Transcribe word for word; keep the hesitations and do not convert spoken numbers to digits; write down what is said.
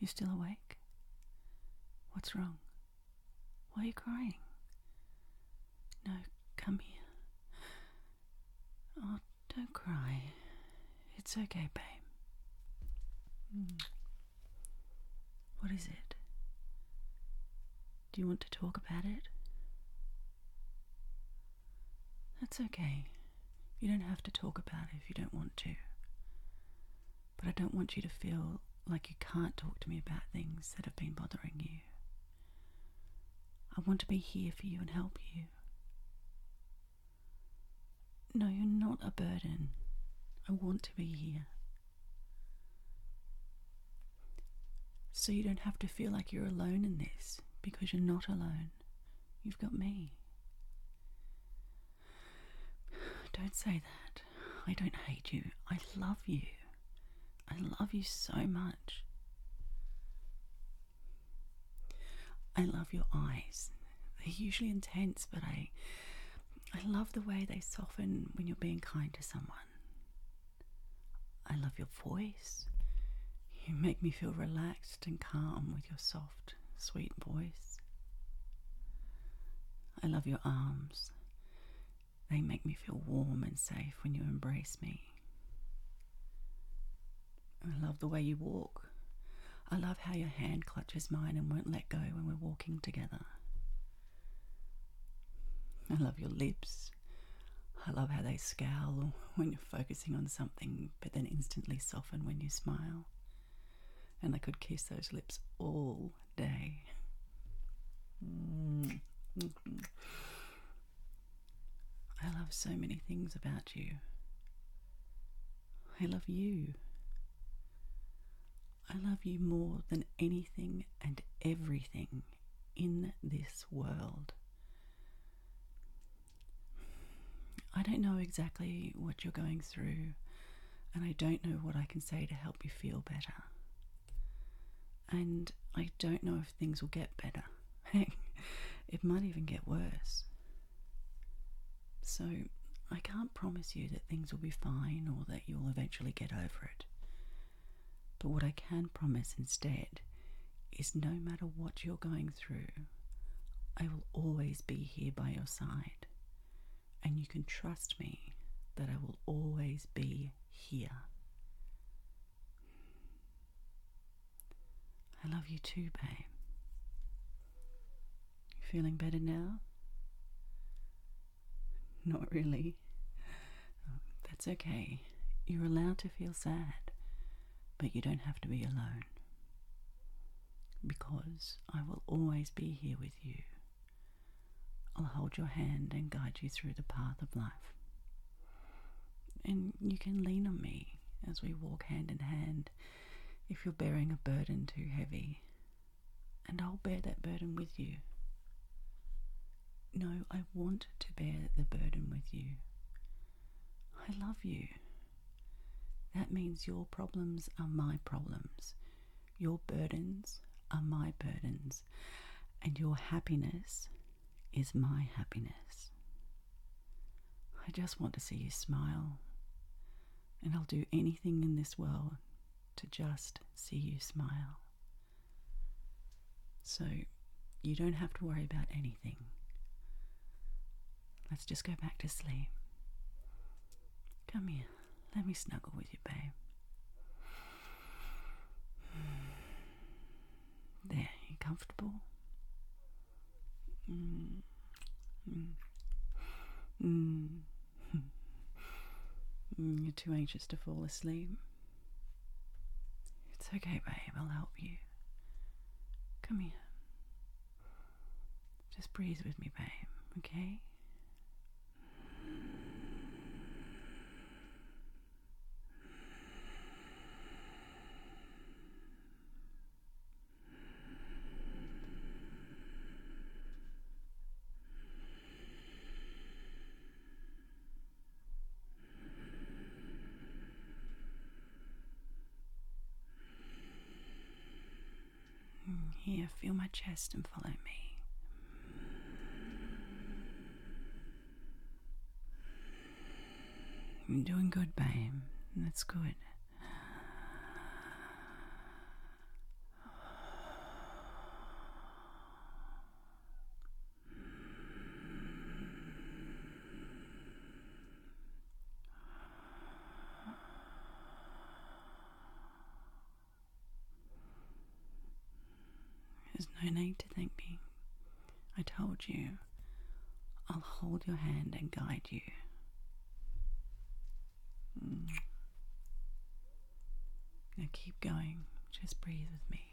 still awake? What's wrong? Why are you crying? No, come here. Oh, don't cry. It's okay, babe. Mm. What is it? Do you want to talk about it? That's okay. You don't have to talk about it if you don't want to. But I don't want you to feel like you can't talk to me about things that have been bothering you. I want to be here for you and help you. No, you're not a burden. I want to be here. So you don't have to feel like you're alone in this, because you're not alone. You've got me. Don't say that. I don't hate you. I love you. I love you so much. I love your eyes. They're usually intense, but I I love the way they soften when you're being kind to someone. I love your voice. You make me feel relaxed and calm with your soft, sweet voice. I love your arms. They make me feel warm and safe when you embrace me. I love the way you walk. I love how your hand clutches mine and won't let go when we're walking together. I love your lips. I love how they scowl when you're focusing on something, but then instantly soften when you smile. And I could kiss those lips all day. Mm. Mm-hmm. I love so many things about you. I love you. I love you more than anything and everything in this world. I don't know exactly what you're going through, and I don't know what I can say to help you feel better. And I don't know if things will get better. It might even get worse. So I can't promise you that things will be fine or that you'll eventually get over it. But what I can promise instead is no matter what you're going through, I will always be here by your side. And you can trust me that I will always be here. I love you too, babe. You feeling better now? Not really. That's okay. You're allowed to feel sad, but you don't have to be alone. Because I will always be here with you. I'll hold your hand and guide you through the path of life. And you can lean on me as we walk hand in hand if you're bearing a burden too heavy. And I'll bear that burden with you. No, I want to bear the burden with you. I love you. That means your problems are my problems. Your burdens are my burdens. And your happiness is my happiness. I just want to see you smile. And I'll do anything in this world to just see you smile. So you don't have to worry about anything. Let's just go back to sleep. Come here. Let me snuggle with you, babe. There, you comfortable? Mm. Mm. Mm. Mm. You're too anxious to fall asleep. It's okay, babe. I'll help you. Come here. Just breathe with me, babe, okay? Here, feel my chest and follow me. You're doing good, babe. That's good. don't need to thank me. I told you, I'll hold your hand and guide you. Mm. Now keep going. Just breathe with me.